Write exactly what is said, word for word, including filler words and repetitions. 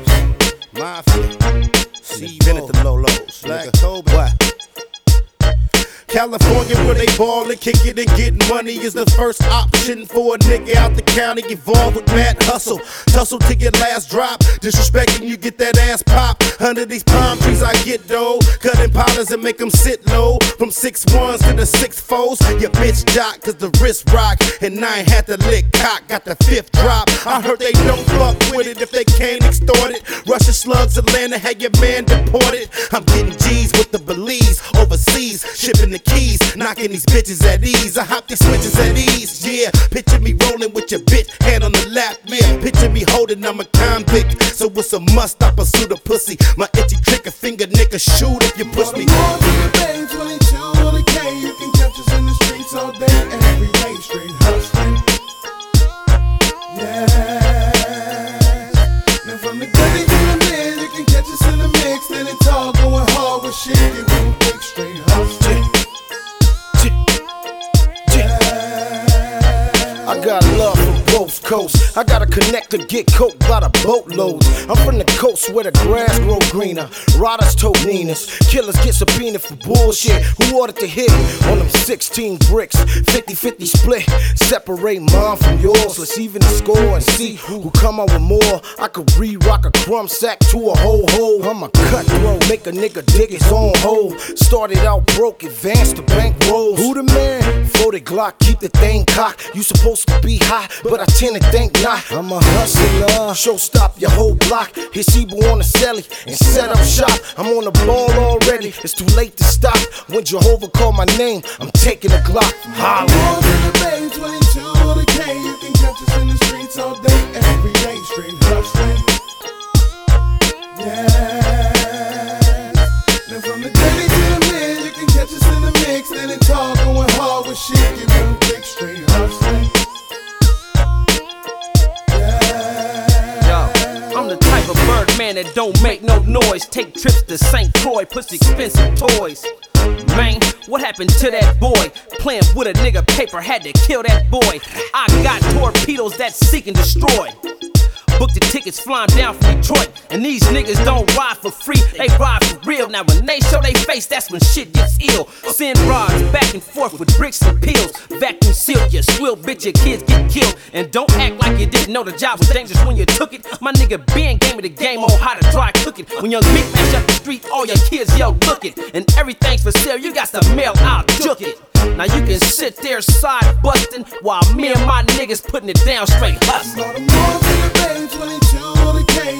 Mafia. See, been at the low lows. Black Toby. What? California where they ball and kick it and get money is the first option for a nigga out the county involved with mad hustle. Tussle to your last drop, disrespecting you get that ass pop. Under these palm trees I get dough, cutting powders and make them sit low. From six ones to the six fours, your bitch jock cause the wrist rock. And I ain't had to lick cock, got the fifth drop. I heard they don't fuck with it if they can't extort it. Russia slugs Atlanta, had your man deported. I'm getting G's with the Belize, overseas, shipping the keys, knocking these bitches at ease. I hop these switches at ease, yeah. Picture me rolling with your bitch, hand on the lap, yeah. Picture me holding, I'm a convict, so it's a must I pursue the pussy. My itchy trigger finger, nigga, shoot if you push me. More than a bang, twenty-two on the K. You can catch us in the streets all day, every day, straight hustling. Yeah. Now from the gully to the mid, you can catch us in the mix. Then it's all going hard with shit, you can big straight hustling. I got love from both coasts. I gotta connect to get coke by the boatloads. I'm from the coast where the grass grow greener. Riders told Ninas, killers get subpoenaed for bullshit. Who ordered the hit on them sixteen bricks? fifty fifty split, separate mine from yours. Let's even the score and see who come out with more. I could re-rock a crumb sack to a whole hole. I'm a cutthroat, make a nigga dig his own hole. Started out broke, advanced to bank rolls. Who the man? Forty Glock, keep the thing cocked. You supposed to be hot, but I tend to think not. I'm a hustler, show stop your whole block. Hit Cebu on the celly and set up shop. I'm on the ball already, it's too late to stop. When Jehovah call my name, I'm taking a Glock. Holla. More than a bang, twenty-two on the K. You can catch us in the streets all day, every day, straight hustling. Yeah. Now from the daily to the mid, you can catch us in the mix. Then it's all going hard with shit, you can big straight hustling. I'm the type of bird man that don't make no noise. Take trips to Saint Croix, push expensive toys. Man, what happened to that boy? Playing with a nigga paper, had to kill that boy. I got torpedoes that seek and destroy. Book the tickets flying down from Detroit. And these niggas don't ride for free, they ride for real. Now when they show they face, that's when shit gets ill. Send rods back and forth with bricks and pills. Vacuum seal your swill, bitch, your kids get killed. And don't act like you didn't know the job was dangerous when you took it. My nigga Ben gave me the game on how to dry cook it. When young Meek mash up the street, all your kids yo look it. And everything's for sale, you got to mail out, jook it. Now you can sit there side bustin' while me and my niggas putting it down straight hustling. More than a bang, twenty-two on the K.